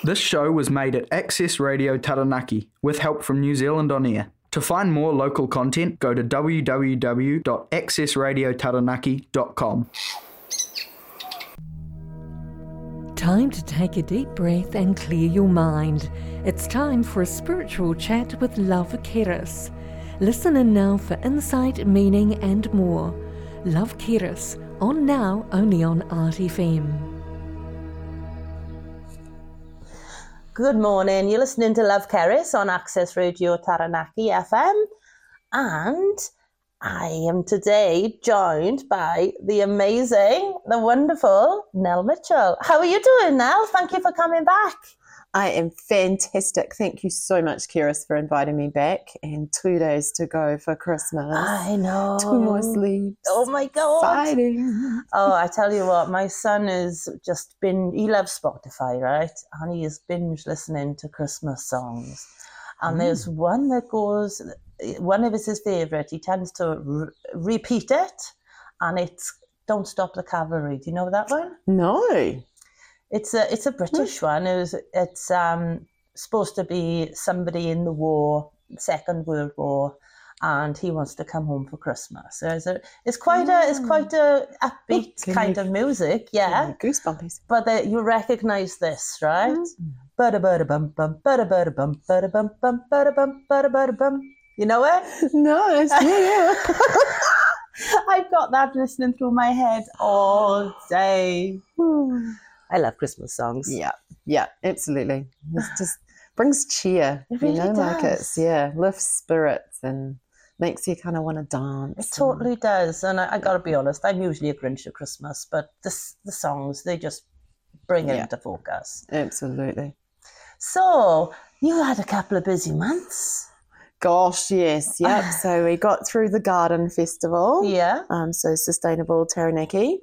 This show was made at Access Radio Taranaki with help from New Zealand On Air. To find more local content, go to www.accessradiotaranaki.com. Time to take a deep breath and clear your mind. It's time for a spiritual chat with Love Keris. Listen in now for insight, meaning and more. Love Keris, on now only on RTFM. Good morning, you're listening to Love Keris on Access Radio Taranaki FM, and I am today joined by the amazing, the wonderful Nell Mitchell. How are you doing, Nell? Thank you for coming back. I am fantastic. Thank you so much, Keris, for inviting me back. And 2 days to go for Christmas. I know. 2 more sleeps. Oh my God. Exciting. Oh, I tell you what, my son has just been, he loves Spotify, right? And he has binge listening to Christmas songs. And there's one that goes, one of his favourite, he tends to repeat it. And it's Don't Stop the Cavalry. Do you know that one? No. It's a British one. It's supposed to be somebody in the war, Second World War, and he wants to come home for Christmas. So it's quite a upbeat kind of music, yeah. Goosebumpies. But you recognise this, right? Ba-da-ba-da-bum, bum, ba-da-ba-da-bum, ba-da-bum, bum, ba-da-bum, ba-da-ba-da-bum. You know it? No, yeah. I've got that listening through my head all day. I love Christmas songs. Yeah, absolutely. It just brings cheer. It really does. Lifts spirits and makes you kind of want to dance. It totally does. And I got to be honest, I'm usually a Grinch at Christmas, but the songs, they just bring it into focus. Absolutely. So you had a couple of busy months. Gosh, yes, yep. So we got through the garden festival. Yeah. So Sustainable Taranaki.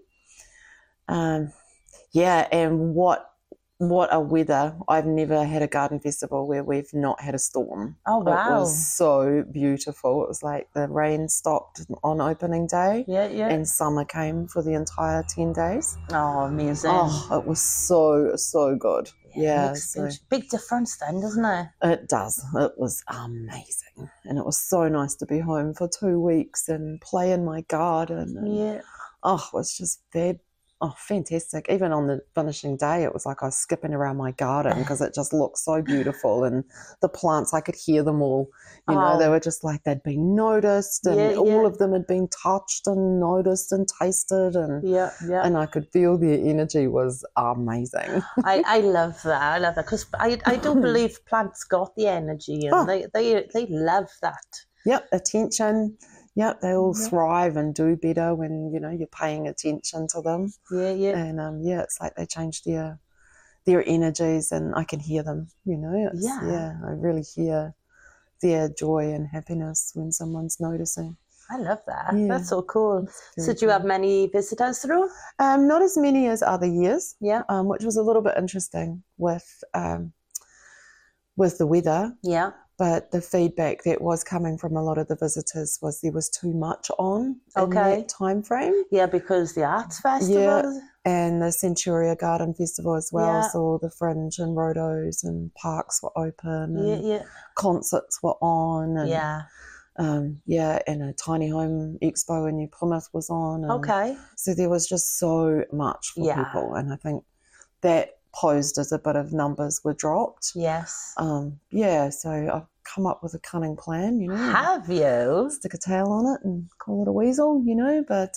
Yeah, and what a weather. I've never had a garden festival where we've not had a storm. Oh, wow. It was so beautiful. It was like the rain stopped on opening day. Yeah. And summer came for the entire 10 days. Oh, amazing. Oh, it was so good. Yeah. It makes a big difference then, doesn't it? It does. It was amazing. And it was so nice to be home for 2 weeks and play in my garden. And, it was just fantastic. Even on the finishing day, it was like I was skipping around my garden because it just looked so beautiful. And the plants, I could hear them all. You know, they were just like they'd been noticed, and all of them had been touched and noticed and tasted. And and I could feel their energy was amazing. I love that. I love that because I do believe plants got the energy and they love that. Yep, attention. Yep, they all thrive and do better when, you're paying attention to them. Yeah. And, it's like they change their energies, and I can hear them, I really hear their joy and happiness when someone's noticing. I love that. Yeah. That's so cool. So do you have many visitors through? Not as many as other years, which was a little bit interesting with the weather. Yeah. But the feedback that was coming from a lot of the visitors was there was too much on in that time frame. Yeah, because the arts festival. Yeah, and the Centuria Garden Festival as well. Yeah. So the Fringe and Rodos and parks were open and concerts were on. And, and a Tiny Home Expo in New Plymouth was on. And so there was just so much for people. And I think that posed as a bit of numbers were dropped. Yes. So I've come up with a cunning plan, Have you? Stick a tail on it and call it a weasel, but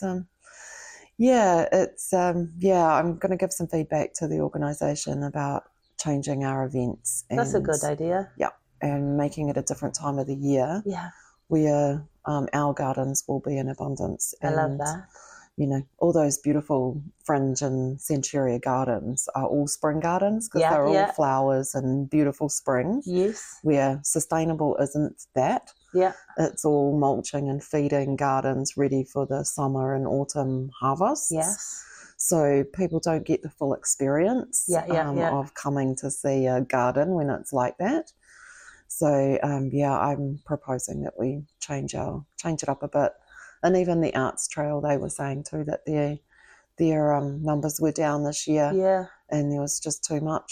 it's I'm going to give some feedback to the organisation about changing our events. That's a good idea. Yeah, and making it a different time of the year. Yeah. Where our gardens will be in abundance. I love that. All those beautiful Fringe and Centuria gardens are all spring gardens because they're all flowers and beautiful spring. Yes. Where sustainable isn't that. Yeah. It's all mulching and feeding gardens ready for the summer and autumn harvests. Yes. So people don't get the full experience of coming to see a garden when it's like that. So, I'm proposing that we change it up a bit. And even the Arts Trail, they were saying too that their numbers were down this year. Yeah. And there was just too much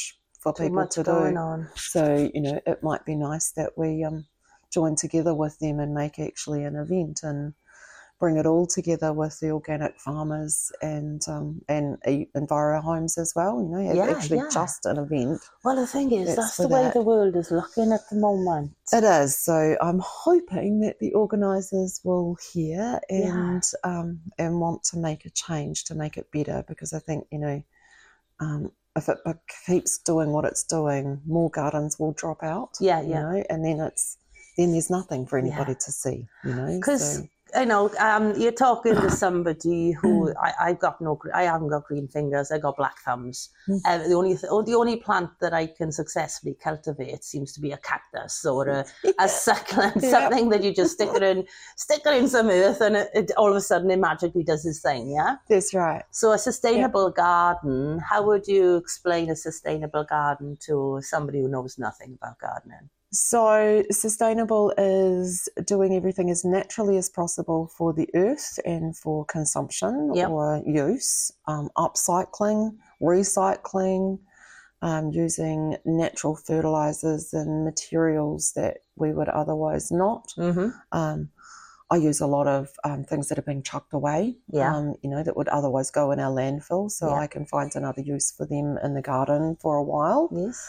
for Too people much to going do. on. So, it might be nice that we join together with them and make actually an event and bring it all together with the organic farmers and Enviro Homes as well. Just an event. Well, the thing is, that's the for way that. the world is looking at the moment. It is. So I'm hoping that the organisers will hear and want to make a change to make it better, because I think, if it keeps doing what it's doing, more gardens will drop out. And then there's nothing for anybody to see. Because you're talking to somebody who I haven't got green fingers. I got black thumbs. The only plant that I can successfully cultivate seems to be a cactus or a succulent, something that you just stick it in some earth, and it all of a sudden it magically does its thing. Yeah, that's right. So a sustainable garden. How would you explain a sustainable garden to somebody who knows nothing about gardening? So sustainable is doing everything as naturally as possible for the earth and for consumption or use, upcycling, recycling, using natural fertilizers and materials that we would otherwise not. I use a lot of things that are being chucked away, that would otherwise go in our landfill, so I can find another use for them in the garden for a while. Yes.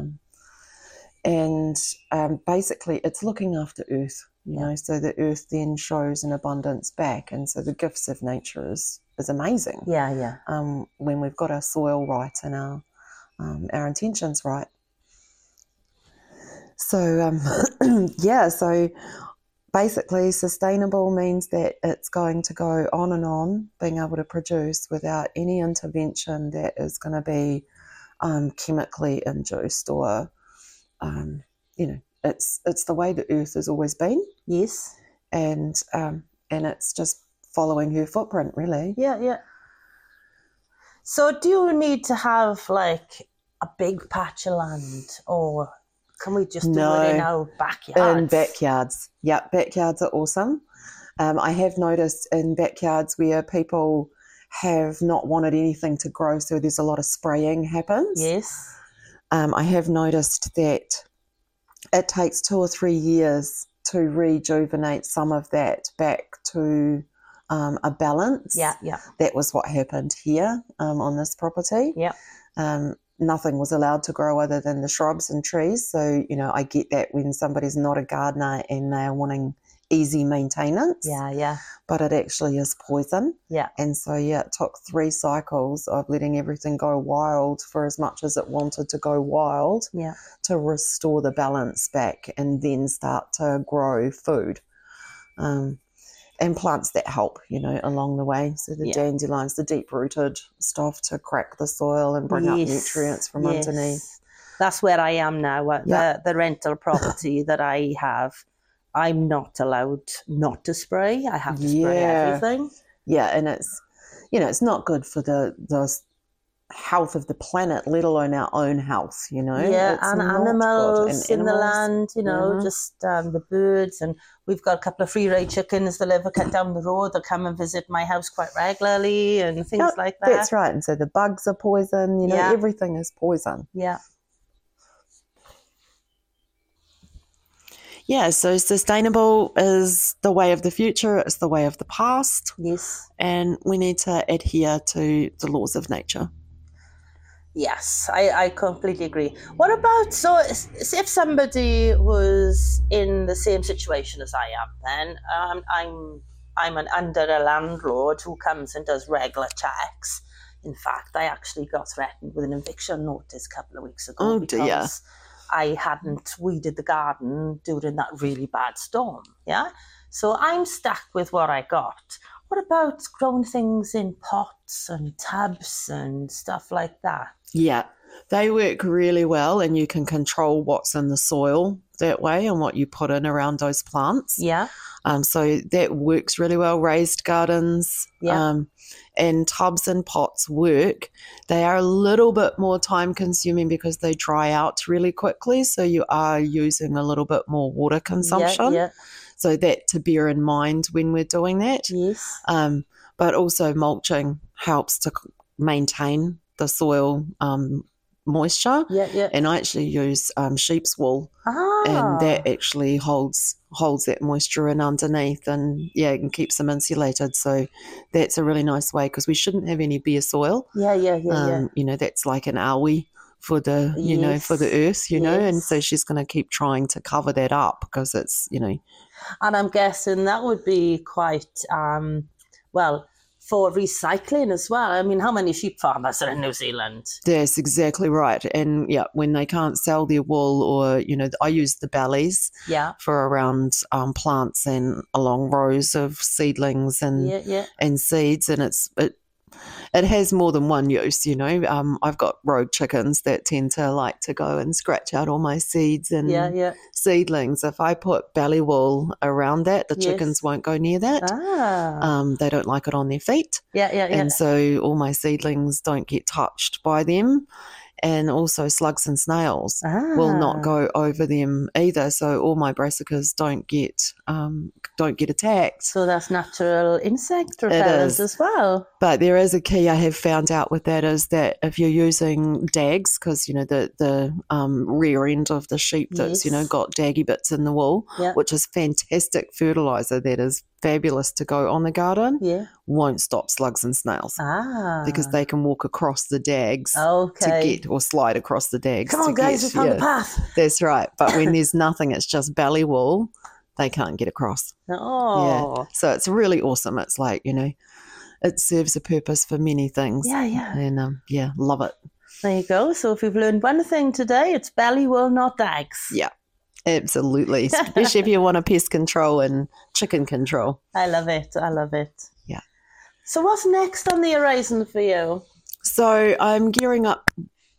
And basically it's looking after earth, so the earth then shows an abundance back. And so the gifts of nature is amazing. When we've got our soil right and our intentions right. So, so basically sustainable means that it's going to go on and on, being able to produce without any intervention that is going to be chemically induced or it's the way the earth has always been. Yes. And it's just following her footprint, really. Yeah. So do you need to have like a big patch of land, or can we just do it in our backyards? In backyards. Yeah, backyards are awesome. I have noticed in backyards where people have not wanted anything to grow, so there's a lot of spraying happens. Yes. I have noticed that it takes 2 or 3 years to rejuvenate some of that back to a balance. Yeah. That was what happened here on this property. Yeah. Nothing was allowed to grow other than the shrubs and trees. So, I get that when somebody's not a gardener and they are wanting easy maintenance. Yeah. But it actually is poison. Yeah. And so, it took 3 cycles of letting everything go wild for as much as it wanted to go wild to restore the balance back and then start to grow food. And plants that help, along the way. So the dandelions, the deep-rooted stuff to crack the soil and bring up nutrients from underneath. That's where I am now. The rental property that I have, I'm not allowed not to spray. I have to spray everything. Yeah, and it's not good for the health of the planet, let alone our own health, Yeah, and animals in the land, just the birds. And we've got a couple of free-range chickens that live down the road that come and visit my house quite regularly and things like that. That's right. And so the bugs are poison, everything is poison. Yeah. Yeah, so sustainable is the way of the future, it's the way of the past. Yes. And we need to adhere to the laws of nature. Yes, I completely agree. What about, so if somebody was in the same situation as I am, then I'm under a landlord who comes and does regular checks. In fact, I actually got threatened with an eviction notice a couple of weeks ago because I hadn't weeded the garden during that really bad storm. Yeah, so I'm stuck with what I got. What about growing things in pots and tubs and stuff like that? Yeah, they work really well, and you can control what's in the soil that way and what you put in around those plants. Yeah. So that works really well. Raised gardens and tubs and pots work. They are a little bit more time consuming because they dry out really quickly. So you are using a little bit more water consumption. Yeah. So that to bear in mind when we're doing that. Yes. But also mulching helps to maintain the soil moisture. Yeah. And I actually use sheep's wool, Ah. and that actually holds that moisture in underneath, and and keeps them insulated. So that's a really nice way, because we shouldn't have any bare soil. Yeah. That's like an awi for the for the earth, and so she's going to keep trying to cover that up, because it's And I'm guessing that would be quite for recycling as well. I mean, how many sheep farmers are in New Zealand? That's exactly right. And when they can't sell their wool, or I use the bellies for around plants and along rows of seedlings and seeds, and it has more than one use. I've got rogue chickens that tend to like to go and scratch out all my seeds and seedlings. If I put belly wool around that, the chickens won't go near that. They don't like it on their feet. And so all my seedlings don't get touched by them. And also slugs and snails will not go over them either. So all my brassicas don't get attacked. So that's natural insect repellent as well. But there is a key I have found out with that, is that if you're using dags, because the rear end of the sheep that's got daggy bits in the wool, which is fantastic fertilizer, that is fabulous to go on the garden, won't stop slugs and snails, because they can walk across the dags to get, or slide across the dags. Come on, guys, we found the path. That's right. But when there's nothing, it's just belly wool, they can't get across. So it's really awesome. It's like, it serves a purpose for many things. And love it. There you go. So if we've learned one thing today, it's belly wool, not dags. Yeah. Absolutely, especially if you want a pest control and chicken control. I love it. Yeah. So what's next on the horizon for you? So I'm gearing up.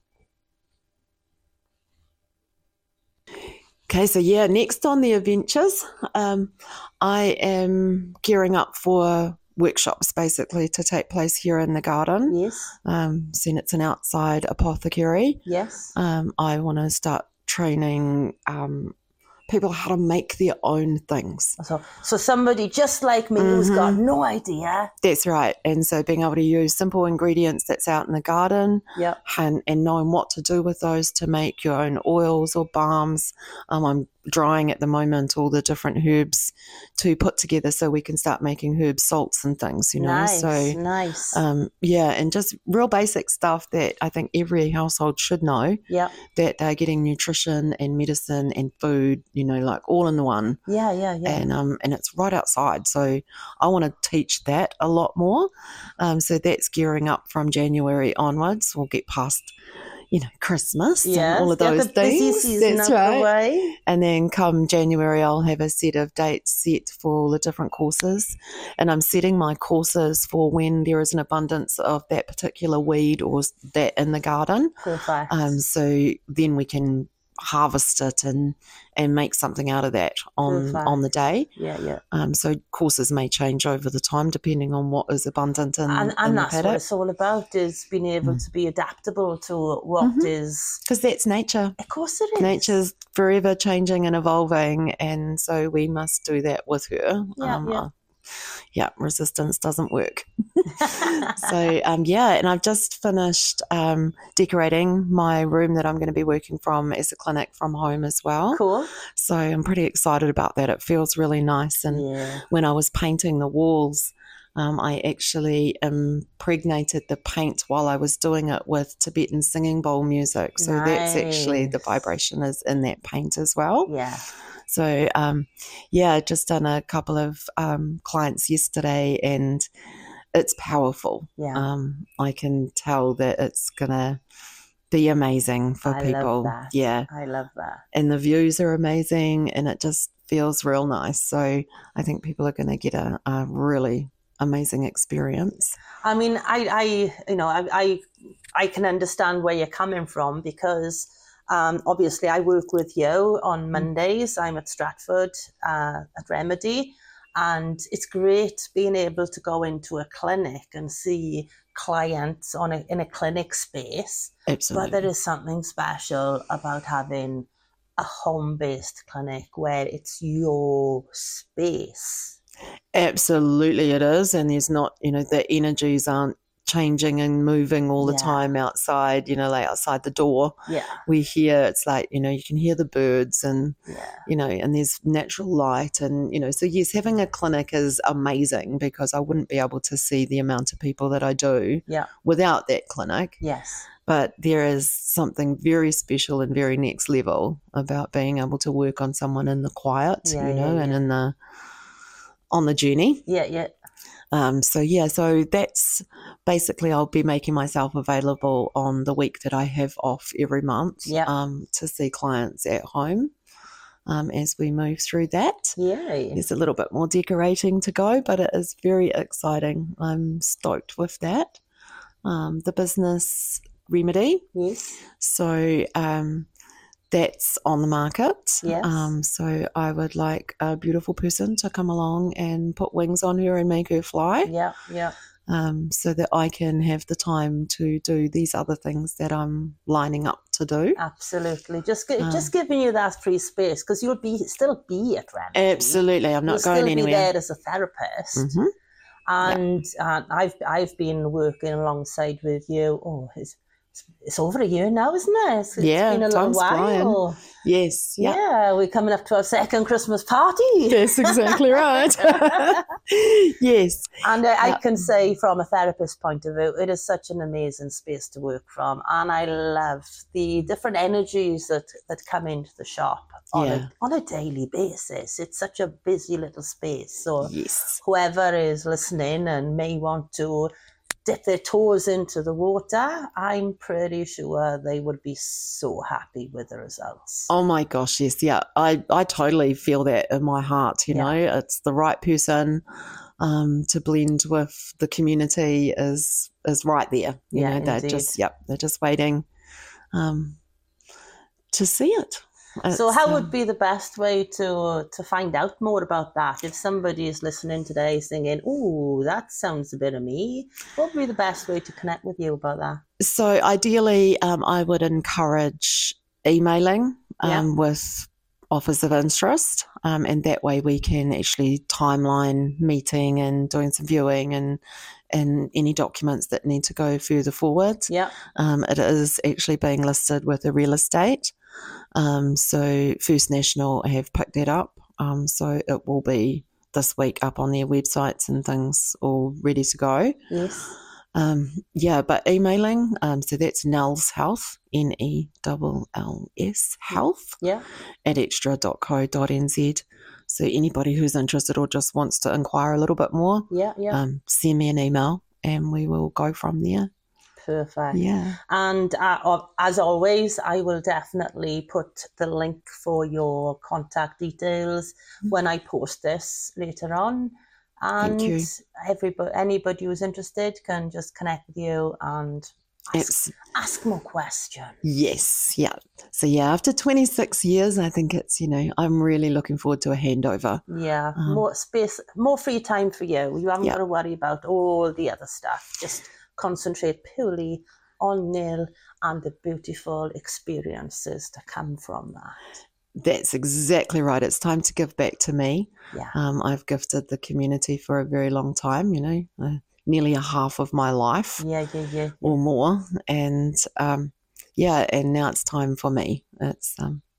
Okay, so next on the adventures, I am gearing up for workshops basically to take place here in the garden. Yes. Seeing it's an outside apothecary. Yes. I want to start training people how to make their own things. So somebody just like me who's got no idea. That's right. And so being able to use simple ingredients that's out in the garden, and knowing what to do with those to make your own oils or balms. I'm drying at the moment all the different herbs to put together so we can start making herb salts and things, Nice. And just real basic stuff that I think every household should know, that they're getting nutrition and medicine and food, like all in the one. And it's right outside, so I want to teach that a lot more. So that's gearing up from January onwards. We'll get past Christmas and all of those things. That's right. And then come January, I'll have a set of dates set for all the different courses. And I'm setting my courses for when there is an abundance of that particular weed or that in the garden. Perfect. So then we can harvest it and make something out of that on the day. So courses may change over the time depending on what is abundant in and the that's paddock. what it's all about, is being able to be adaptable to what is, because that's nature. Of course it is. Nature's forever changing and evolving, and so we must do that with her. Resistance doesn't work. And I've just finished decorating my room that I'm going to be working from as a clinic from home as well. Cool. So I'm pretty excited about that. It feels really nice. And when I was painting the walls, I actually impregnated the paint while I was doing it with Tibetan singing bowl music. So that's actually, the vibration is in that paint as well. So, just done a couple of clients yesterday, and it's powerful. I can tell that it's going to be amazing for people. Love that. I love that. And the views are amazing, and it just feels real nice. So I think people are going to get a really amazing experience. I mean, I can understand where you're coming from, because obviously I work with you on Mondays. I'm at Stratford at Remedy, and it's great being able to go into a clinic and see clients in a clinic space. Absolutely. But there is something special about having a home-based clinic where it's your space. Absolutely it is, and there's not, the energies aren't changing and moving all the Yeah. time outside, like outside the door. Yeah. We hear, it's like, you can hear the birds and, Yeah. and there's natural light. And, so yes, having a clinic is amazing because I wouldn't be able to see the amount of people that I do without that clinic. Yes. But there is something very special and very next level about being able to work on someone in the quiet, and on the journey. Yeah. So that's basically, I'll be making myself available on the week that I have off every month to see clients at home as we move through that. Yay. There's a little bit more decorating to go, but it is very exciting. I'm stoked with that. The business Remedy. Yes. So that's on the market. Yes. So I would like a beautiful person to come along and put wings on her and make her fly. Yeah. So that I can have the time to do these other things that I'm lining up to do. Absolutely. Just giving you that free space because you'll still be at Remedy. Absolutely. I'm not You'll going still anywhere. Be there as a therapist. Mm-hmm. And I've been working alongside with you. Oh, it's over a year now, isn't it? It's been a little while. Flying. Yes. Yeah, we're coming up to our second Christmas party. That's exactly right. Yes. And I can say from a therapist point of view, it is such an amazing space to work from. And I love the different energies that come into the shop on a daily basis. It's such a busy little space. So whoever is listening and may want to dip their toes into the water, I'm pretty sure they would be so happy with the results. Oh my gosh, yes. Yeah, I totally feel that in my heart, It's the right person to blend with the community is right there. They're just waiting to see it. So how would be the best way to find out more about that? If somebody is listening today thinking, "Ooh, that sounds a bit of me," what would be the best way to connect with you about that? So ideally, I would encourage emailing with offers of interest, and that way we can actually timeline meeting and doing some viewing and any documents that need to go further forward. Yeah. It is actually being listed with a real estate. So First National have picked that up. So it will be this week up on their websites and things all ready to go. Yes. But emailing, so that's Nels Health, NELLS Health, at extra.co.nz. So anybody who's interested or just wants to inquire a little bit more, send me an email and we will go from there. Perfect. Yeah. And as always, I will definitely put the link for your contact details when I post this later on. And anybody who's interested can just connect with you and ask more questions. Yes. Yeah. So after 26 years, I think it's, I'm really looking forward to a handover. Yeah. More space, more free time for you. You haven't got to worry about all the other stuff. Just concentrate purely on Neil and the beautiful experiences that come from that. That's exactly right. It's time to give back to me. Yeah. I've gifted the community for a very long time, nearly a half of my life. Yeah. Or more. And and now it's time for me. It's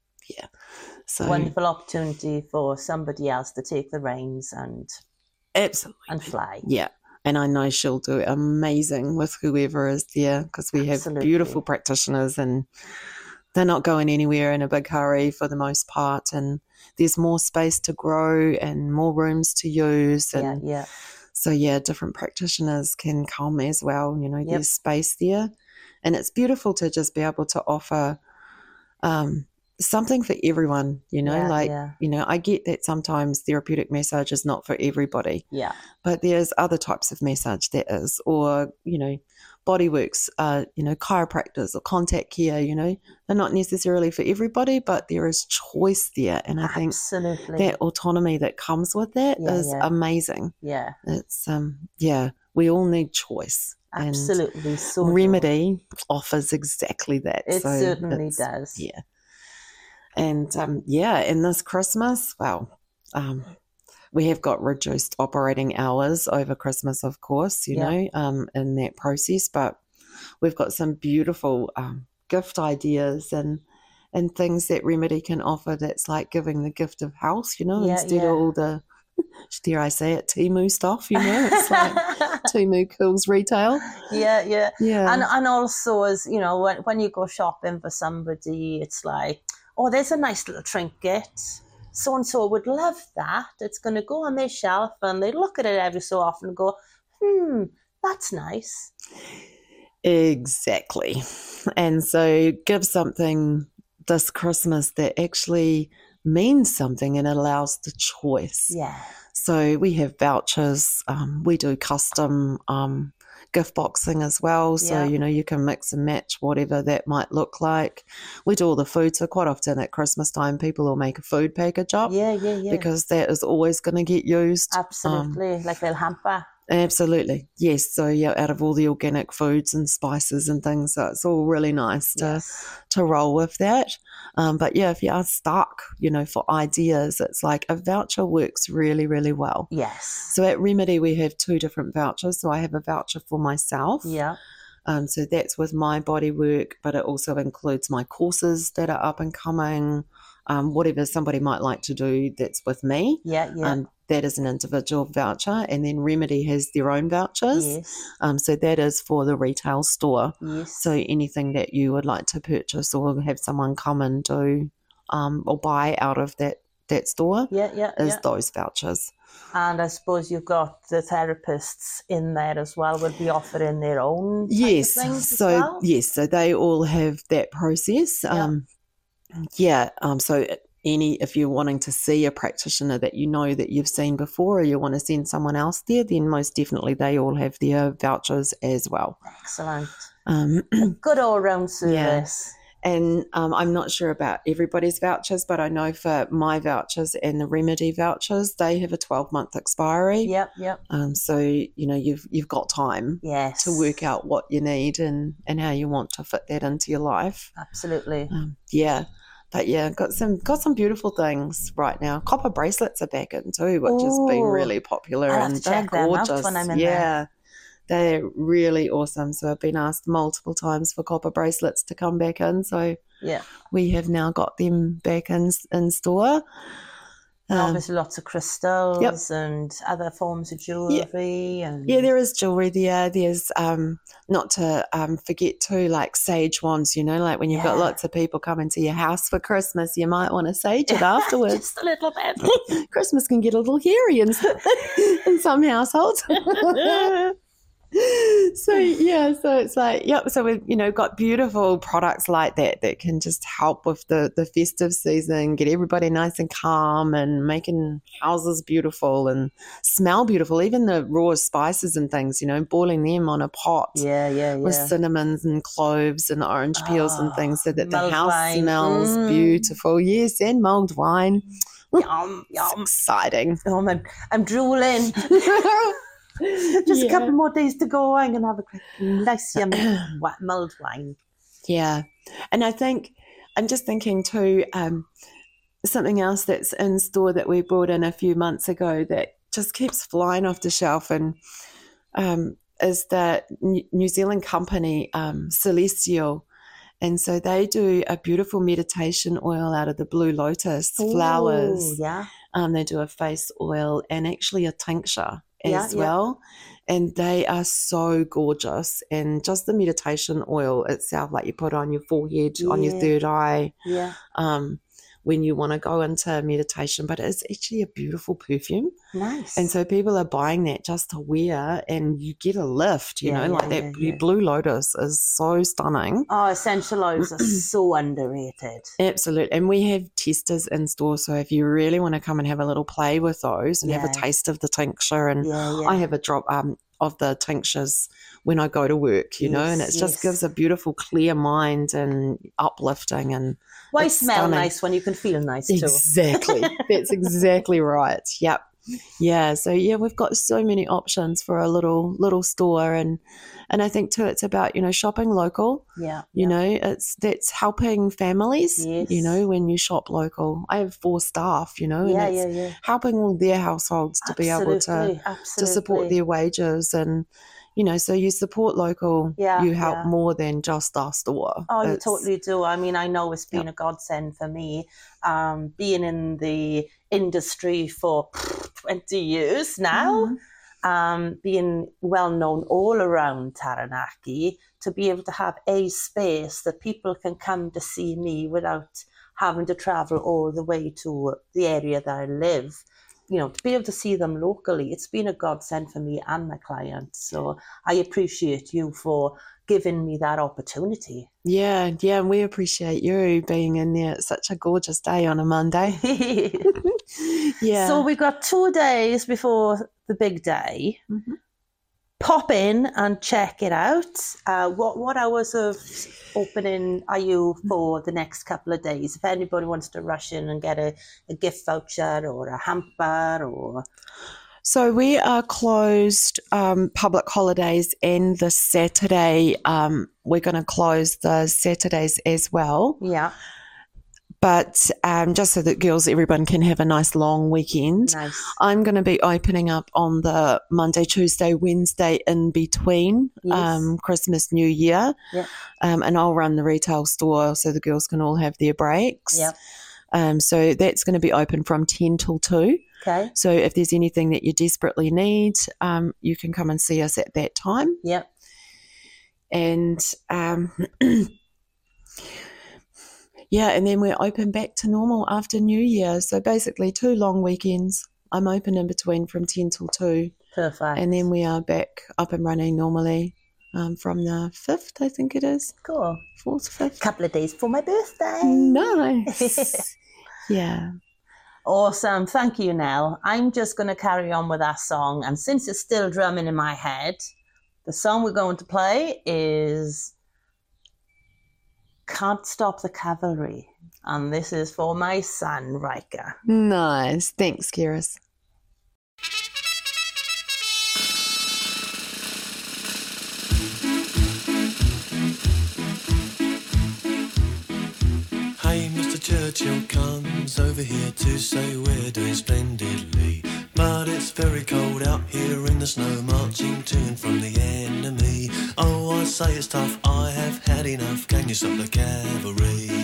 So wonderful opportunity for somebody else to take the reins and absolutely and fly. Yeah. And I know she'll do amazing with whoever is there because we have beautiful practitioners and they're not going anywhere in a big hurry for the most part. And there's more space to grow and more rooms to use. And so, different practitioners can come as well. There's space there. And it's beautiful to just be able to offer something for everyone, I get that sometimes therapeutic massage is not for everybody. Yeah. But there's other types of massage that is, or, bodyworks, chiropractors or contact care, they're not necessarily for everybody, but there is choice there. And I think that autonomy that comes with that is amazing. Yeah. It's, we all need choice. Absolutely. And so Remedy offers exactly that. It certainly does. Yeah. And and this Christmas, we have got reduced operating hours over Christmas, of course, you know, in that process. But we've got some beautiful gift ideas and things that Remedy can offer that's like giving the gift of health, you know, instead of all the, dare I say it, Temu stuff, you know, it's like Temu kills retail. Yeah. And also, as you know, when you go shopping for somebody, it's like, oh, there's a nice little trinket. So-and-so would love that. It's going to go on their shelf, and they look at it every so often and go, that's nice. Exactly. And so give something this Christmas that actually means something and allows the choice. Yeah. So we have vouchers. We do custom gift boxing as well. So, you know, you can mix and match whatever that might look like. We do all the food. So quite often at Christmas time, people will make a food package up. Yeah. Because that is always going to get used. Absolutely. Like they'll hamper. Absolutely. Yes. So out of all the organic foods and spices and things, so it's all really nice to roll with that. But if you are stuck, you know, for ideas, it's like a voucher works really, really well. Yes. So at Remedy, we have 2 different vouchers. So I have a voucher for myself. Yeah. So that's with my body work, but it also includes my courses that are up and coming, whatever somebody might like to do that's with me. Yeah. That is an individual voucher, and then Remedy has their own vouchers. Yes. So that is for the retail store. Yes. So anything that you would like to purchase or have someone come and do or buy out of that store is those vouchers. And I suppose you've got the therapists in there as well, would be offering their own yes. things So as well? Yes, so they all have that process. So if you're wanting to see a practitioner that you know that you've seen before, or you want to send someone else there, then most definitely they all have their vouchers as well. Excellent. A good all-round service. And I'm not sure about everybody's vouchers, but I know for my vouchers and the Remedy vouchers, they have a 12-month expiry. Yep. So, you know, you've got time to work out what you need and how you want to fit that into your life. Absolutely. But got some beautiful things right now. Copper bracelets are back in too, which has been really popular, I'll have and to they're check them out gorgeous. when I'm in there. They're really awesome. So I've been asked multiple times for copper bracelets to come back in. So we have now got them back in store. And obviously lots of crystals and other forms of jewellery. There is jewellery there. There's not to forget too, like sage wands, you know, like when you've got lots of people coming to your house for Christmas, you might want to sage it afterwards. Just a little bit. Christmas can get a little hairy in some households. So it's like, so we've, you know, got beautiful products like that can just help with the festive season, get everybody nice and calm and making houses beautiful and smell beautiful. Even the raw spices and things, you know, boiling them on a pot with cinnamons and cloves and orange peels and things so that the house smells beautiful. Yes, and mulled wine. Yum. It's exciting. Oh, I'm drooling. Just a couple more days to go. I'm going to have a nice mulled wine. Yeah. And I think, I'm just thinking too, something else that's in store that we brought in a few months ago that just keeps flying off the shelf and is the New Zealand company, Celestial. And so they do a beautiful meditation oil out of the blue lotus flowers. Yeah. They do a face oil and actually a tincture as well. And they are so gorgeous. And just the meditation oil itself, like you put on your forehead, on your third eye, when you want to go into meditation. But it's actually a beautiful perfume. Nice. And so people are buying that just to wear, and you get a lift, you know, that blue lotus is so stunning. Oh, essential oils are so underrated. Absolutely. And we have testers in store. So if you really want to come and have a little play with those and have a taste of the tincture, and I have a drop of the tinctures when I go to work, you know, and it just gives a beautiful, clear mind and uplifting. And why smell nice when you can feel nice too? Exactly. That's exactly right. Yep. Yeah, so we've got so many options for a little store, and I think too it's about, shopping local. Yeah. That's helping families. Yes. When you shop local. I have 4 staff, and it's helping all their households to be able to support their wages, and so you support local, you help more than just our store. Oh, you totally do. I mean, I know it's been a godsend for me, being in the industry for 20 years now, being well known all around Taranaki, to be able to have a space that people can come to see me without having to travel all the way to the area that I live. To be able to see them locally, it's been a godsend for me and my clients. So I appreciate you for giving me that opportunity. Yeah, and we appreciate you being in there. It's such a gorgeous day on a Monday. Yeah. So we've got 2 days before the big day. Mm-hmm. Pop in and check it out. What hours of opening are you for the next couple of days? If anybody wants to rush in and get a gift voucher or a hamper or... So we are closed public holidays and the Saturday. We're going to close the Saturdays as well. Yeah. But just so that everyone can have a nice long weekend. Nice. I'm going to be opening up on the Monday, Tuesday, Wednesday in between Christmas, New Year. Yep. And I'll run the retail store so the girls can all have their breaks. Yep. So that's going to be open from 10 till 2. Okay. So if there's anything that you desperately need, you can come and see us at that time. Yep. And and then we're open back to normal after New Year. So basically 2 long weekends. I'm open in between from 10 till 2. Perfect. And then we are back up and running normally from the 5th, I think it is. Cool. 4th, 5th. Couple of days for my birthday. Nice. Yeah. Awesome. Thank you, Nell. I'm just going to carry on with our song. And since it's still drumming in my head, the song we're going to play is Can't Stop the Cavalry. And this is for my son, Riker. Nice. Thanks, Kiris. Hey, Mr. Churchill comes over here to say we're doing splendidly. But it's very cold out here in the snow, marching to and from the enemy. Oh, I say it's tough, I have had enough. Can you stop the cavalry?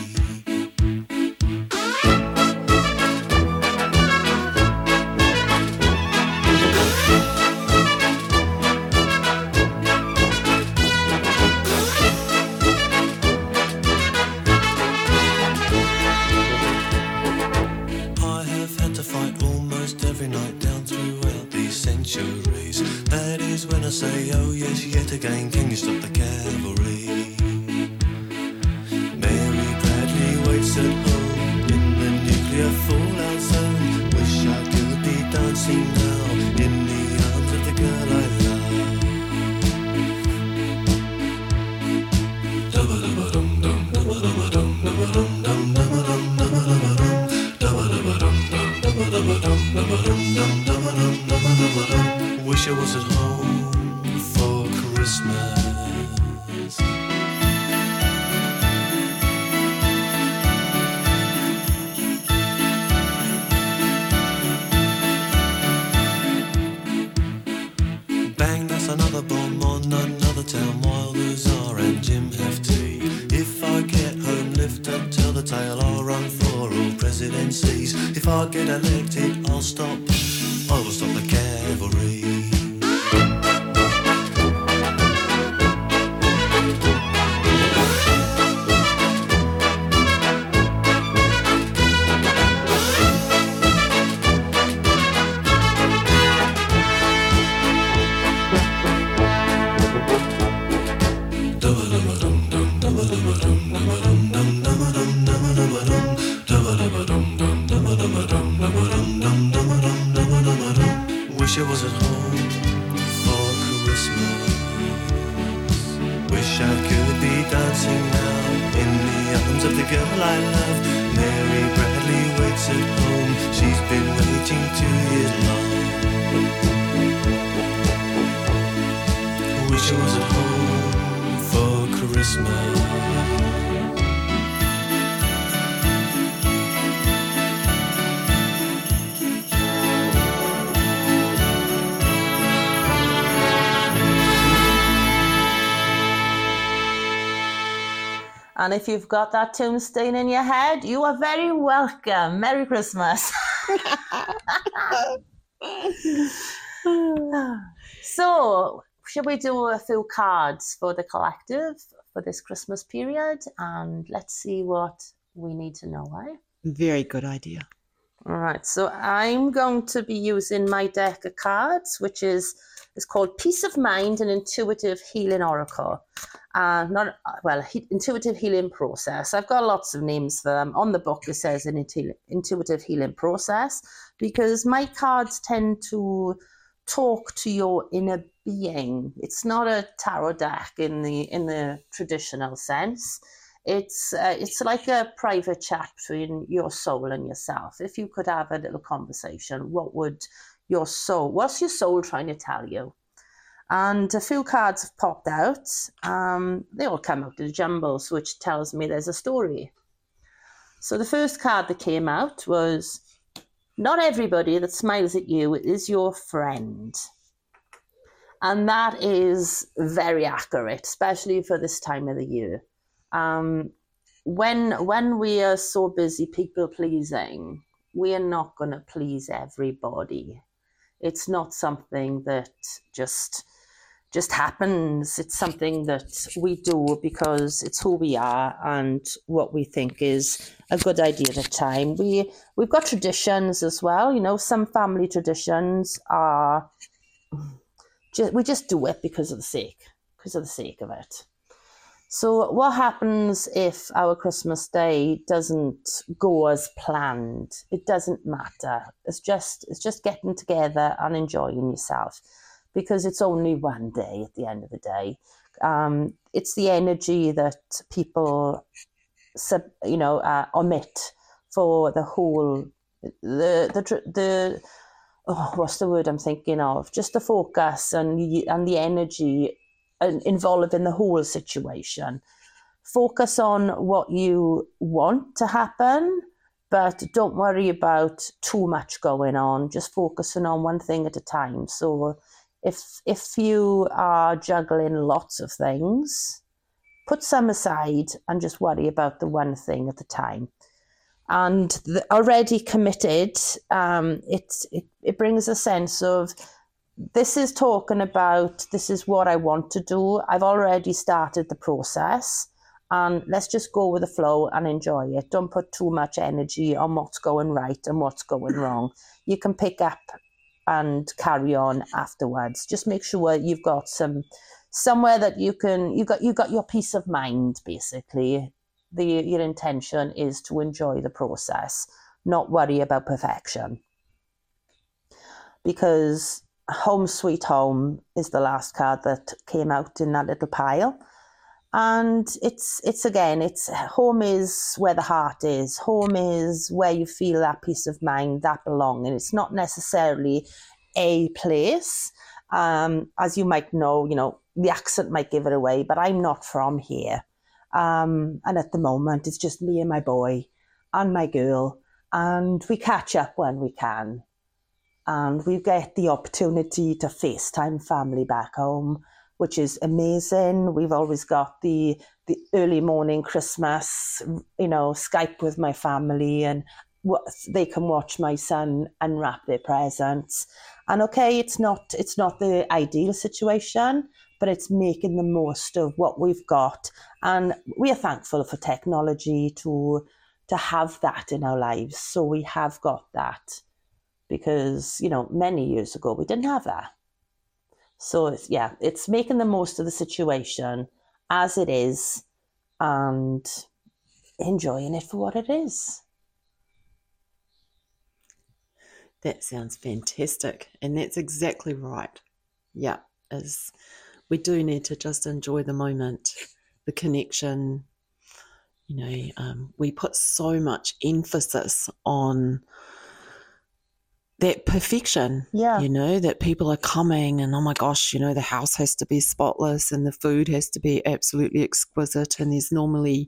Say, oh yes, yet again, can you stop the cavalry? Mary Bradley waits at home in the nuclear fallout zone. Wish I could be dancing now in the arms of the girl I love. Wish I was at home for Christmas. Bang, that's another bomb on another town while Luzar and Jim have tea. If I get home, lift up, tell the tale, I'll run for all presidencies. If I get elected, I'll stop, I will stop the cavalry. Wish I was at home for Christmas. Wish I could be dancing now in the arms of the girl I love. Mary Bradley waits at home. She's been waiting waiting 2 years long. Wish I was at home for Christmas. And if you've got that tombstone in your head, you are very welcome. Merry Christmas. So, should we do a few cards for the collective for this Christmas period? And let's see what we need to know, eh? Very good idea. All right, so I'm going to be using my deck of cards, which is called Peace of Mind and Intuitive Healing Oracle. Intuitive Healing Process. I've got lots of names for them. On the book, it says an Intuitive Healing Process, because my cards tend to talk to your inner being. It's not a tarot deck in the traditional sense. It's like a private chat between your soul and yourself. If you could have a little conversation, what's your soul trying to tell you? And a few cards have popped out. They all come out of the jumbles, which tells me there's a story. So the first card that came out was, not everybody that smiles at you is your friend. And that is very accurate, especially for this time of the year. When we are so busy people pleasing, we are not going to please everybody. It's not something that just happens. It's something that we do because it's who we are and what we think is a good idea at the time. We've got traditions as well. You know, some family traditions are we just do it because of the sake of it. So what happens if our Christmas day doesn't go as planned? It doesn't matter. It's just getting together and enjoying yourself, because it's only one day at the end of the day. It's the energy that people, omit for the whole, what's the word I'm thinking of? Just the focus and the energy involved in the whole situation. Focus on what you want to happen, but don't worry about too much going on. Just focusing on one thing at a time. So if you are juggling lots of things, put some aside and just worry about the one thing at a time. And already committed, it brings a sense of, this is talking about, this is what I want to do. I've already started the process, and let's just go with the flow and enjoy it. Don't put too much energy on what's going right and what's going wrong. You can pick up and carry on afterwards. Just make sure you've got somewhere that you got your peace of mind, basically. Your intention is to enjoy the process, not worry about perfection. Because Home Sweet Home is the last card that came out in that little pile. And it's home is where the heart is. Home is where you feel that peace of mind, that belonging. It's not necessarily a place. As you might know, the accent might give it away, but I'm not from here. And at the moment, it's just me and my boy and my girl, and we catch up when we can. And we get the opportunity to FaceTime family back home, which is amazing. We've always got the early morning Christmas, Skype with my family, and they can watch my son unwrap their presents. And okay, it's not the ideal situation, but it's making the most of what we've got. And we are thankful for technology to have that in our lives. So we have got that. Because, many years ago, we didn't have that. So, it's making the most of the situation as it is and enjoying it for what it is. That sounds fantastic. And that's exactly right. Yeah, we do need to just enjoy the moment, the connection. We put so much emphasis on that perfection, Yeah. you know, that people are coming and, oh my gosh, you know, the house has to be spotless and the food has to be absolutely exquisite, and there's normally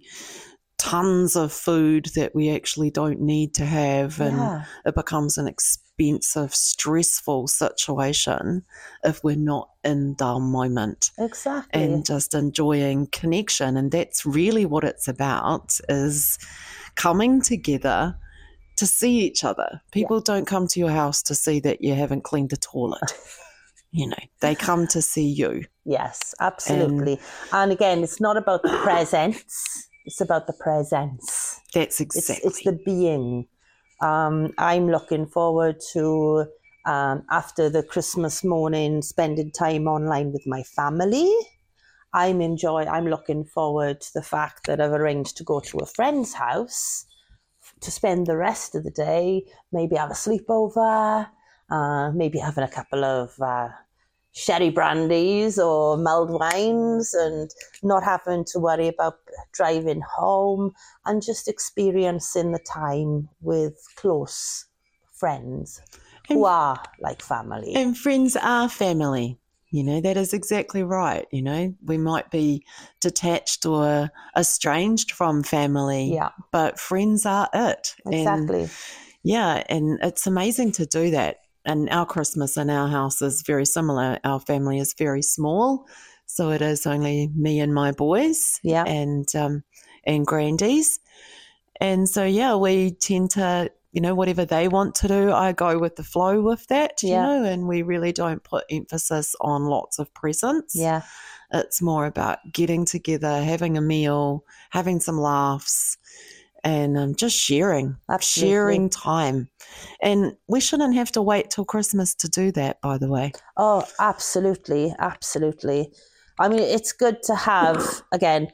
tons of food that we actually don't need to have, and Yeah. it becomes an expensive, stressful situation if we're not in the moment Exactly. and just enjoying connection. And that's really what it's about, is coming together to see each other. People don't come to your house to see that you haven't cleaned the toilet. You know, they come to see you. Yes, absolutely. And again, it's not about the presents, it's about the presence. That's exactly. It's the being. I'm looking forward to, after the Christmas morning, spending time online with my family. I'm looking forward to the fact that I've arranged to go to a friend's house to spend the rest of the day, maybe have a sleepover, maybe having a couple of sherry brandies or mulled wines, and not having to worry about driving home, and just experiencing the time with close friends who are like family. And friends are family. You know, that is exactly right. You know, we might be detached or estranged from family, but friends are it. Exactly. And it's amazing to do that. And our Christmas in our house is very similar. Our family is very small, so it is only me and my boys and grandies. And so, we tend to, you know, whatever they want to do, I go with the flow with that, you know, and we really don't put emphasis on lots of presents. Yeah. It's more about getting together, having a meal, having some laughs, and just sharing time. And we shouldn't have to wait till Christmas to do that, by the way. Oh, absolutely. Absolutely. I mean, it's good to have, again,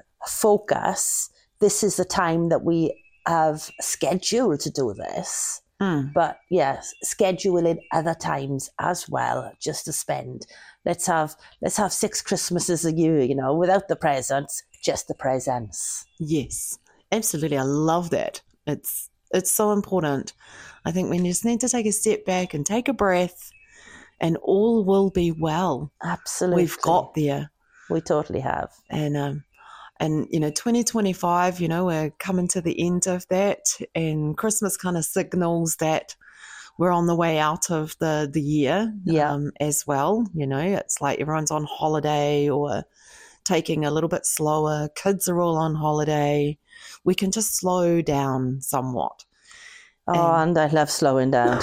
focus. This is the time that we have scheduled to do this. But yes, schedule in other times as well, just to spend. Let's have 6 Christmases a year, you know, without the presents, just the presents. Yes, absolutely. I love that. It's so important. I think we just need to take a step back and take a breath, and all will be well. Absolutely. We've got there. We totally have. And, you know, 2025, you know, we're coming to the end of that, and Christmas kind of signals that we're on the way out of the year as well. You know, it's like everyone's on holiday or taking a little bit slower. Kids are all on holiday. We can just slow down somewhat. And I love slowing down.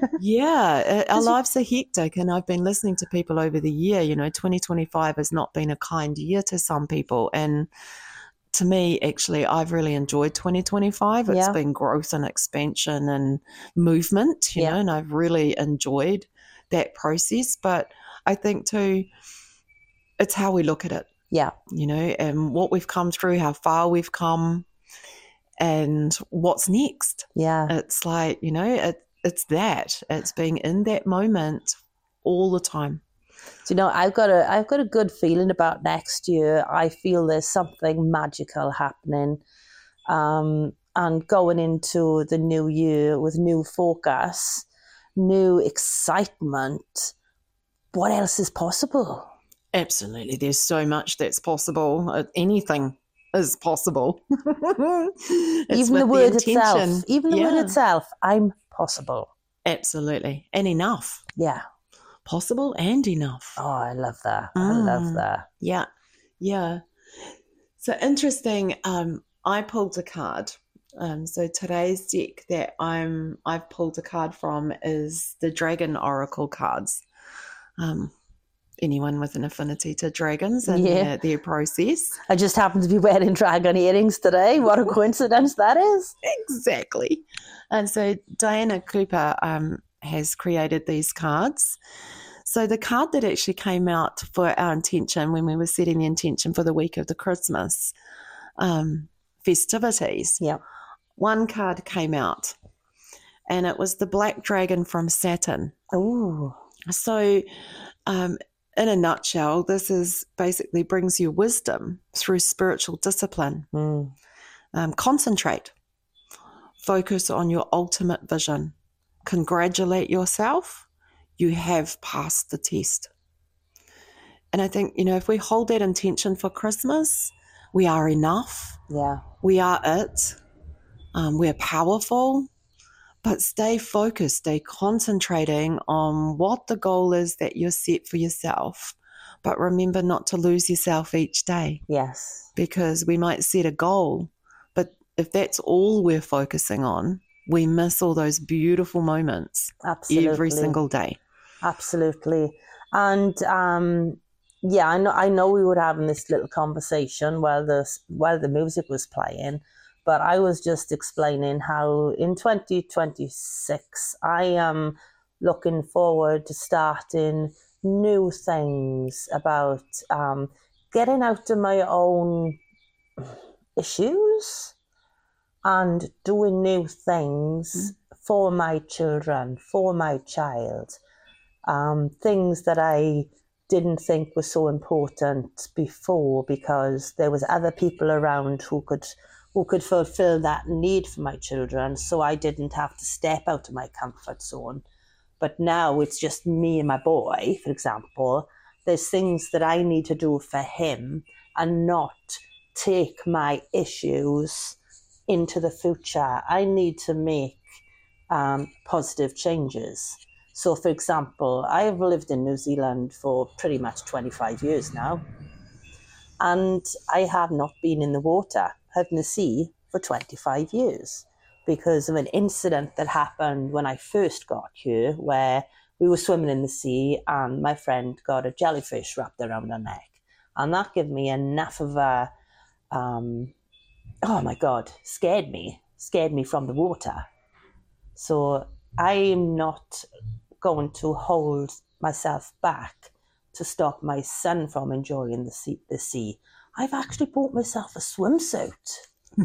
Our lives are hectic, and I've been listening to people over the year. You know, 2025 has not been a kind year to some people, and to me, actually, I've really enjoyed 2025. It's been growth and expansion and movement, you know, and I've really enjoyed that process. But I think too, it's how we look at it. Yeah. You know, and what we've come through, how far we've come, and what's next. Yeah. It's like, you know, it's being in that moment all the time. So, you know, I've got a good feeling about next year. I feel there's something magical happening, and going into the new year with new focus, new excitement. What else is possible? Absolutely. There's so much that's possible. Anything is possible. Even the word itself, I'm possible. Absolutely. And enough. Yeah. Possible and enough. Oh, I love that. I love that. Yeah. Yeah. So interesting. I pulled a card. So today's deck that I've pulled a card from is the Dragon Oracle cards. Anyone with an affinity to dragons and their process. I just happen to be wearing dragon earrings today. What a coincidence that is. Exactly. And so Diana Cooper has created these cards. So the card that actually came out for our intention when we were setting the intention for the week of the Christmas festivities, one card came out, and it was the Black Dragon from Saturn. Oh. So in a nutshell, this is basically brings you wisdom through spiritual discipline. Concentrate. Focus on your ultimate vision. congratulate yourself, you have passed the test. And I think, if we hold that intention for Christmas, we are enough. Yeah. We are it. We're powerful. But stay focused, stay concentrating on what the goal is that you're set for yourself. But remember not to lose yourself each day. Yes. Because we might set a goal, but if that's all we're focusing on, we miss all those beautiful moments. Absolutely. Every single day. Absolutely. And I know we were having this little conversation while the music was playing. But I was just explaining how in 2026, I am looking forward to starting new things about getting out of my own issues and doing new things for my children, for my child. Things that I didn't think were so important before because there was other people around who could fulfill that need for my children, so I didn't have to step out of my comfort zone. But now it's just me and my boy, for example. There's things that I need to do for him and not take my issues into the future. I need to make positive changes. So, for example, I have lived in New Zealand for pretty much 25 years now, and I have not been in the water, in the sea, for 25 years because of an incident that happened when I first got here, where we were swimming in the sea and my friend got a jellyfish wrapped around her neck. And that gave me enough of a, scared me from the water. So I'm not going to hold myself back to stop my son from enjoying the sea. I've actually bought myself a swimsuit.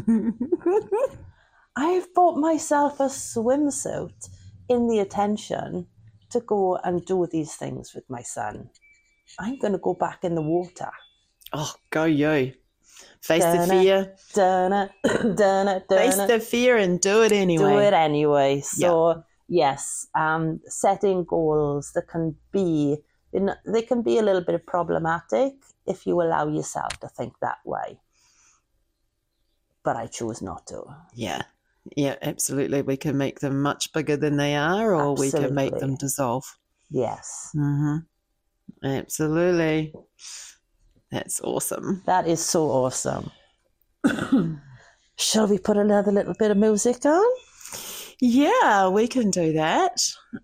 I've bought myself a swimsuit in the intention to go and do these things with my son. I'm going to go back in the water. Oh, go you. Face the fear. Face the fear and do it anyway. Do it anyway. So, yes, setting goals that can be, they can be a little bit problematic if you allow yourself to think that way. But I choose not to. Yeah, absolutely. We can make them much bigger than they are, or we can make them dissolve. Yes. Mm-hmm. Absolutely. That's awesome. That is so awesome. Shall we put another little bit of music on? Yeah, we can do that.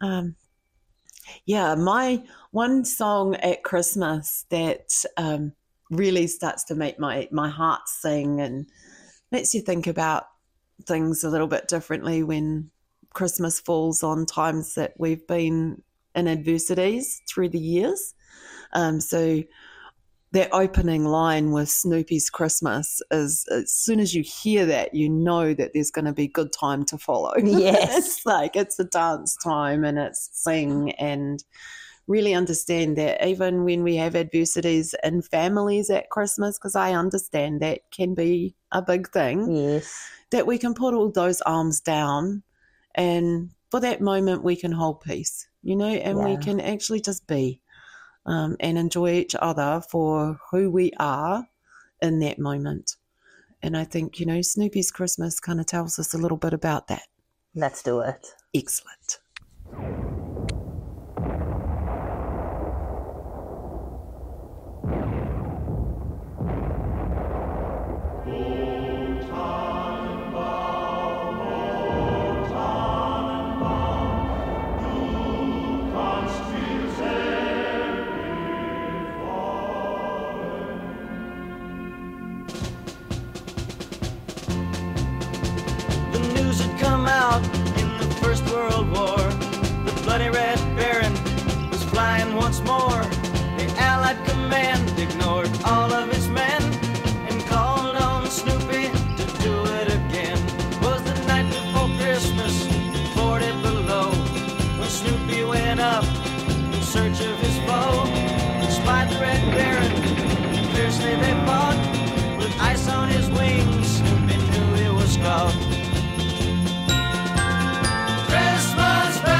My one song at Christmas that really starts to make my heart sing and makes you think about things a little bit differently when Christmas falls on times that we've been in adversities through the years. So that opening line with Snoopy's Christmas is, as soon as you hear that, you know that there's going to be good time to follow. Yes. it's a dance time and it's sing, and really understand that even when we have adversities in families at Christmas, because I understand that can be a big thing, yes, that we can put all those arms down and for that moment we can hold peace, and we can actually just be and enjoy each other for who we are in that moment. And I think, Snoopy's Christmas kind of tells us a little bit about that. Let's do it. Excellent. Once more, the Allied command ignored all of its men and called on Snoopy to do it again. Was the night before Christmas, 40 below, when Snoopy went up in search of his foe. He spied the Red Baron, fiercely they fought, with ice on his wings, Snoopy knew he was caught. Christmas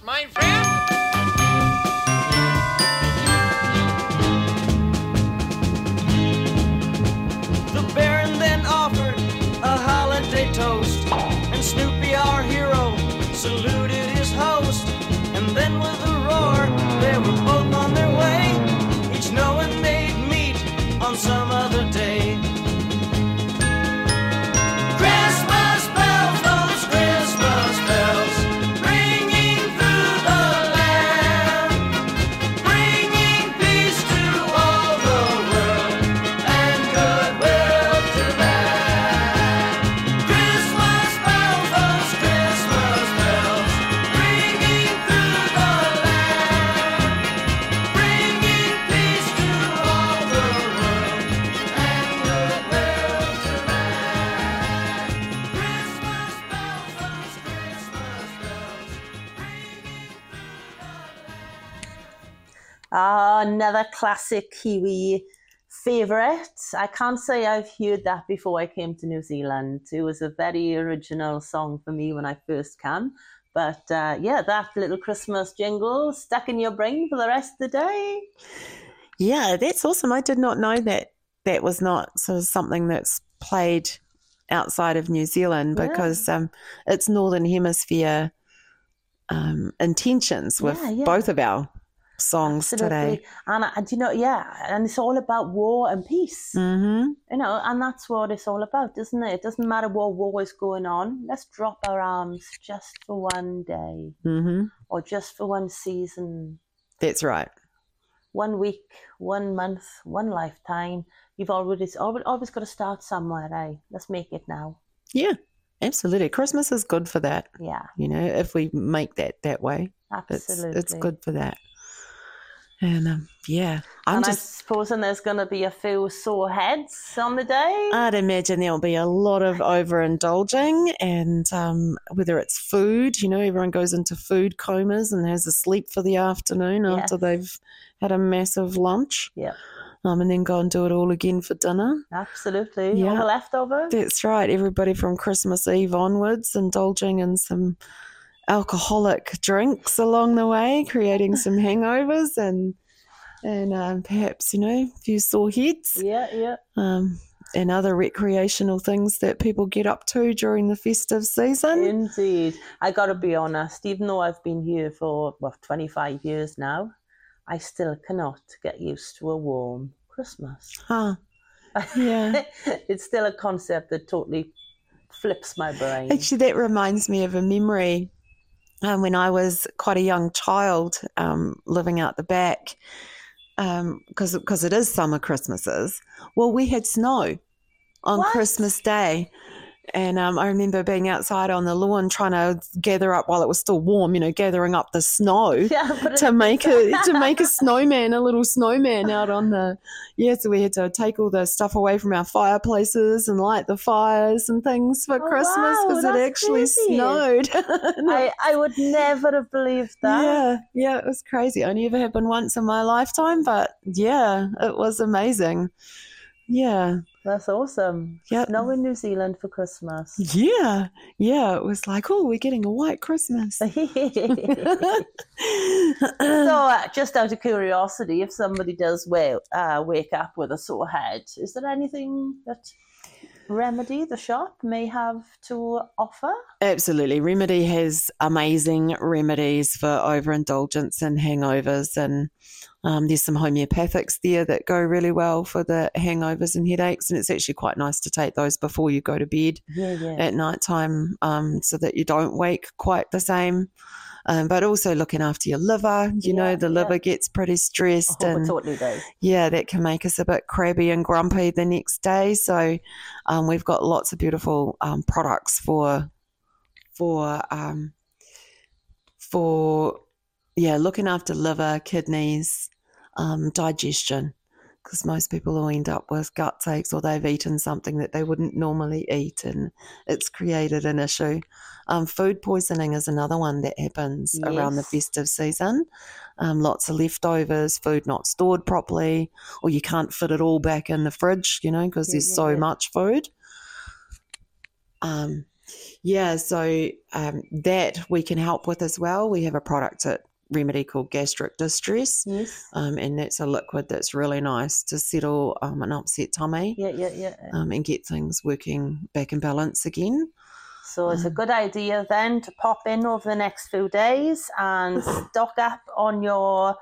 mein friend. The Baron then offered a holiday toast, and Snoopy, our hero, saluted his host. And then with a roar, they were both on their way, each knowing they'd meet on some other day. Christmas bells, those Christmas bells, ringing through the land, bringing peace to all the world and goodwill to man. Christmas bells, those Christmas bells, ringing through the land, bringing peace to all the world and goodwill to man. Christmas bells, those Christmas bells, ringing through the land. Ah, another classic Kiwi favourite. I can't say I've heard that before I came to New Zealand. It was a very original song for me when I first came. But yeah, that little Christmas jingle stuck in your brain for the rest of the day. Yeah, that's awesome. I did not know that that was not sort of something that's played outside of New Zealand, Yeah. because it's Northern Hemisphere intentions with Yeah, yeah. both of our songs today. And you know, yeah, and it's all about war and peace. Mm-hmm. You know, and that's what it's all about, isn't it? It doesn't matter what war is going on. Let's drop our arms just for one day Mm-hmm. or just for one season, That's right. 1 week, 1 month, one lifetime. You've always got to start somewhere, eh? Let's make it now. Yeah, absolutely. Christmas is good for that. Yeah, You know, if we make that way, absolutely. it's good for that. And yeah, I'm And I'm just. supposing there's going to be a few sore heads on the day. I'd imagine there'll be a lot of overindulging, and whether it's food, you know, everyone goes into food comas and has a sleep for the afternoon after Yes. they've had a massive lunch, Yeah, and then go and do it all again for dinner. absolutely. All Yeah. the leftovers. That's right. Everybody from Christmas Eve onwards indulging in some alcoholic drinks along the way, creating some hangovers and perhaps, you know, a few sore heads. Yeah, yeah. And other recreational things that people get up to during the festive season. Indeed. I got to be honest, even though I've been here for 25 years now, I still cannot get used to a warm Christmas. Huh. Yeah. It's still a concept that totally flips my brain. Actually, that reminds me of a memory when I was quite a young child living out the back, because it is summer Christmases. Well, we had snow on What? Christmas Day. And I remember being outside on the lawn trying to gather up while it was still warm, you know, gathering up the snow Yeah, but to make a snowman, a little snowman out on the so we had to take all the stuff away from our fireplaces and light the fires and things for Oh, Christmas wow, because it that's actually crazy. snowed. I would never have believed that. Yeah, it was crazy. Only ever happened once in my lifetime, but yeah, it was amazing. Yeah. That's awesome. Yep. Snow in New Zealand for Christmas. Yeah, it was like, oh, we're getting a white Christmas. So, just out of curiosity, if somebody does wake up with a sore head, is there anything that Remedy, the shop, may have to offer? Absolutely. Remedy has amazing remedies for overindulgence and hangovers, and there's some homeopathics there that go really well for the hangovers and headaches, and it's actually quite nice to take those before you go to bed at night time, so that you don't wake quite the same. But also looking after your liver, you know, the liver gets pretty stressed, Oh, and it totally does. yeah, that can make us a bit crabby and grumpy the next day. So we've got lots of beautiful products for looking after liver, kidneys, digestion, because most people will end up with gut aches or they've eaten something that they wouldn't normally eat and it's created an issue. Food poisoning is another one that happens around the festive season. Lots of leftovers, food not stored properly, or you can't fit it all back in the fridge, you know, because there's so much food. Yeah, so that we can help with as well. We have a product at Remedy called Gastric Distress. Yes. And that's a liquid that's really nice to settle an upset tummy. Yeah. And get things working back in balance again. So it's a good idea then to pop in over the next few days and stock up on your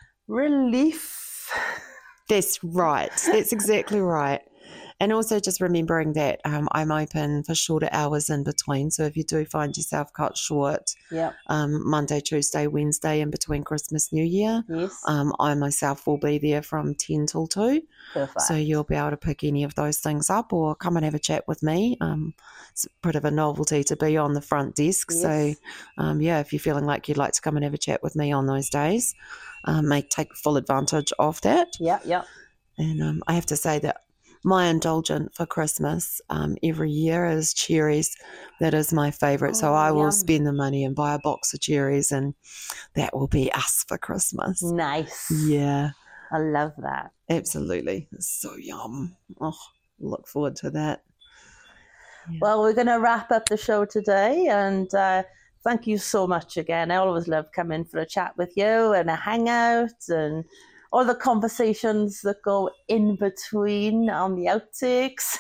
relief. That's right. That's exactly right. And also just remembering that I'm open for shorter hours in between. So if you do find yourself cut short, Monday, Tuesday, Wednesday in between Christmas, New Year, yes, I myself will be there from 10 till 2. Perfect. So you'll be able to pick any of those things up or come and have a chat with me. It's a bit of a novelty to be on the front desk. Yes. So, if you're feeling like you'd like to come and have a chat with me on those days, take full advantage of that. Yeah. And I have to say that my indulgent for Christmas every year is cherries. That is my favourite. So I will spend the money and buy a box of cherries, and that will be us for Christmas. Nice. Yeah. I love that. Absolutely. It's so yum. Oh, look forward to that. Yeah. Well, we're going to wrap up the show today, and thank you so much again. I always love coming for a chat with you and a hangout and all the conversations that go in between on the outtakes.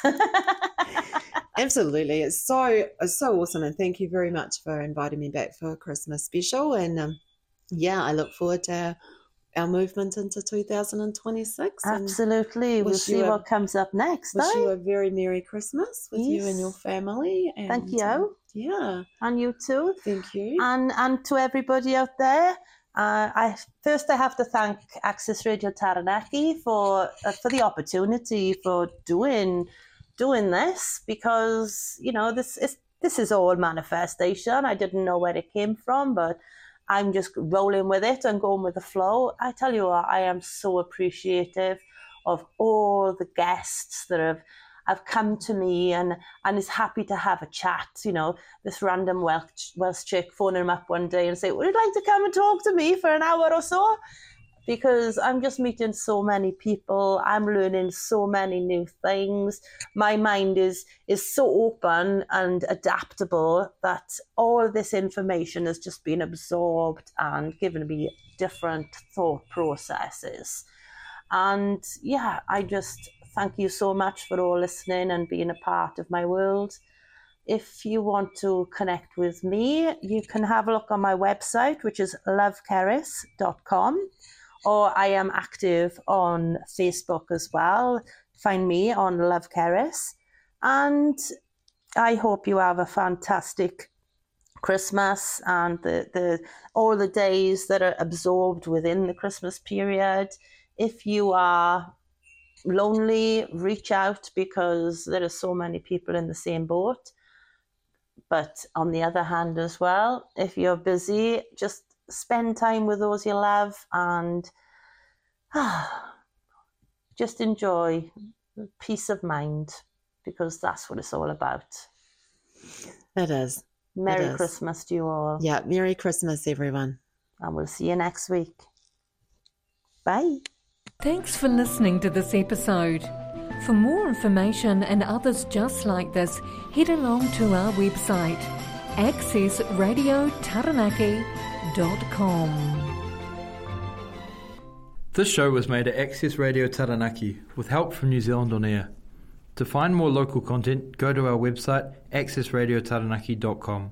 Absolutely. It's so awesome. And thank you very much for inviting me back for a Christmas special. And I look forward to our movement into 2026. Absolutely. We'll see what comes up next. Wish you a very Merry Christmas with you and your family. And, thank you. Yeah. And you too. Thank you. And to everybody out there, I have to thank Access Radio Taranaki for the opportunity for doing this, because this is all manifestation. I didn't know where it came from, but I'm just rolling with it and going with the flow. I tell you what, I am so appreciative of all the guests that have come to me and is happy to have a chat. This random Welsh chick phoning him up one day and say, would you like to come and talk to me for an hour or so? Because I'm just meeting so many people. I'm learning so many new things. My mind is so open and adaptable that all this information has just been absorbed and given me different thought processes. And I just thank you so much for all listening and being a part of my world. If you want to connect with me, you can have a look on my website, which is lovekerris.com, or I am active on Facebook as well. Find me on Love Kerris. And I hope you have a fantastic Christmas and all the days that are absorbed within the Christmas period. If you are lonely, reach out, because there are so many people in the same boat. But on the other hand as well, if you're busy, just spend time with those you love and just enjoy peace of mind, because that's what it's all about. It is. Merry Christmas to you all. Yeah, Merry Christmas, everyone. And we'll see you next week. Bye. Thanks for listening to this episode. For more information and others just like this, head along to our website, accessradiotaranaki.com. This show was made at Access Radio Taranaki with help from New Zealand On Air. To find more local content, go to our website accessradiotaranaki.com.